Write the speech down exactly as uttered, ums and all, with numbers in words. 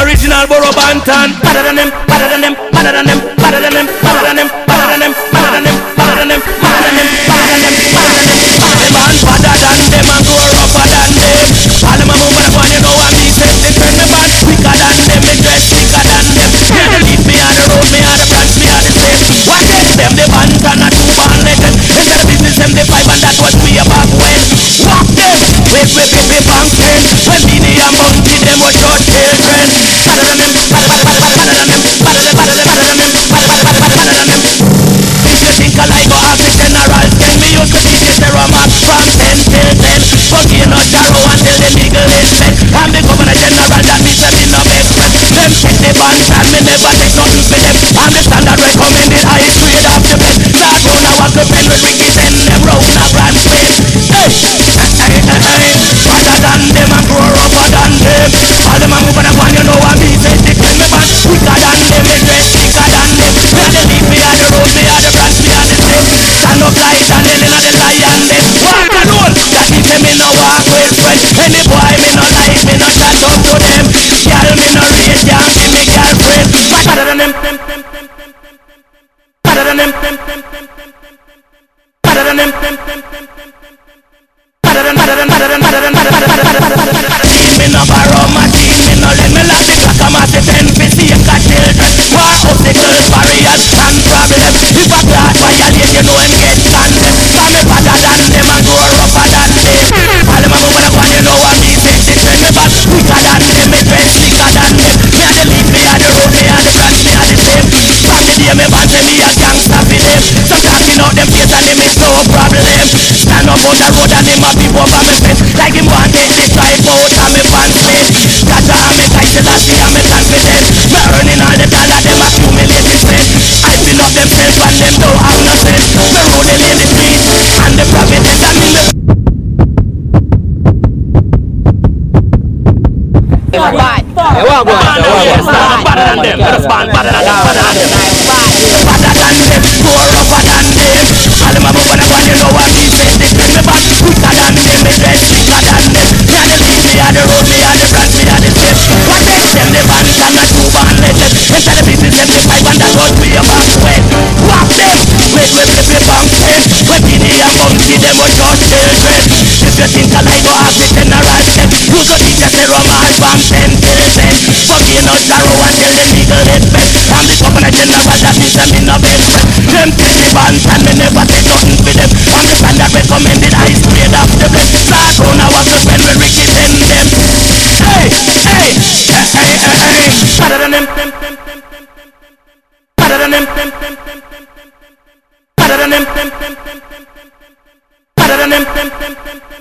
original Borough Banton. Better than them, better than them, better than them, better than them, better than them, better than them, better than them, better than them, better than them, better than them, better than them. The man better than them and grow rougher than them. All them a move on the one, you know what me say. They turn me bad quicker than them, me dress quicker than them. Yeah, they leave me on the road, me on the branch, me on the same. What is them? The Banton a two band legend. Instead of business, them the five and that was way back when. Walk them, wait, wait, wait, wait, bank ten. When Beanie and Monkey, them was your children. Better than them, better, better, better, better than them, better than, better than, better than them, better, better, better, better than them. If you think I like go ask the general, then me used to teach you zero mark from ten till ten. But you know Jarrow until the legal is met. I'm the governor general, that means I'm in no best friend. Them take the band and me never take nothing for them. I'm the standard recommended highest grade of the best. Start round a walk up and with Ricky send them round a grand space. Hey, hey, hey, hey, better than them and grow rougher than them. All them a move on the one, you know what me say. They tell me man quicker than them, me dress quicker than them. Me a the leaf, me a the road, me a the branch, me a the stem. Stand up like Daniel in a the lion den. Walk alone, that means me no walk with friends. Any boy me no like, me no chat up to them. Girl me no rate, can't be me girlfriend. Better than them, them, them, them, them, them, them. Better than them, them, them, them, them, them, them. Better than them, them, them, them, them, them, them. Better than, better than, better than, better than, better, better, better, better, better, better, better. Team me no borrow my team, me no let me lock the clock. I'm at the ten for safe got children. War obstacles, barriers and problems. If a class violate, you know him get condemned. Cause me better than them and grow rougher than them. All them a move on the one, you know what me say. They turn me back quicker than them, me dress slicker than them. Me a the leaf, me a the road, me a the branch, me a the same. From the day me born, say me a gangster for them. Sometimes me know them face and them is no problem. Stand up on the road and them a peep over me fence. Like him want take the tribe out and me pants face. Gotcha and me tight till I see and me confident. Me earning all the dollar, them accumulate me spend. I fill up themselves and them don't have no sense. Me rolling in the street and the providence and me me Bad. Yeah, what go on? Better than them, better than them, better than them, better than them. Better than them, more rougher than them. All them a move on the one, you know what me say. They tell me back quicker than them, me dress quicker than them. Me a the leaf, me a the road, me a the branch, me a the stem. What makes them the band and a two band legend? Instead of business, them the five and that was way back when. Walk them, wait, wait, wait, wait, bank ten. When Beanie and Monkey, them was your children. If you think I like go ask the general, then you go teach us zero mark from ten till ten. But you know Jarrow until the legal is met. I'm the governor general, that means I'm in no best friend. Them take the band and me never take nothing for them. I'm the standard recommended highest grade of the best. Start round a walk up and with Ricky send them. Hey, hey, hey, hey, hey, hey. Better than them, them, them, them, them, them, them. Better than them, them, them, them, them, them, them, them. Better than them, them, them, them, them, them, them, them. Better than them, them, them, them, them.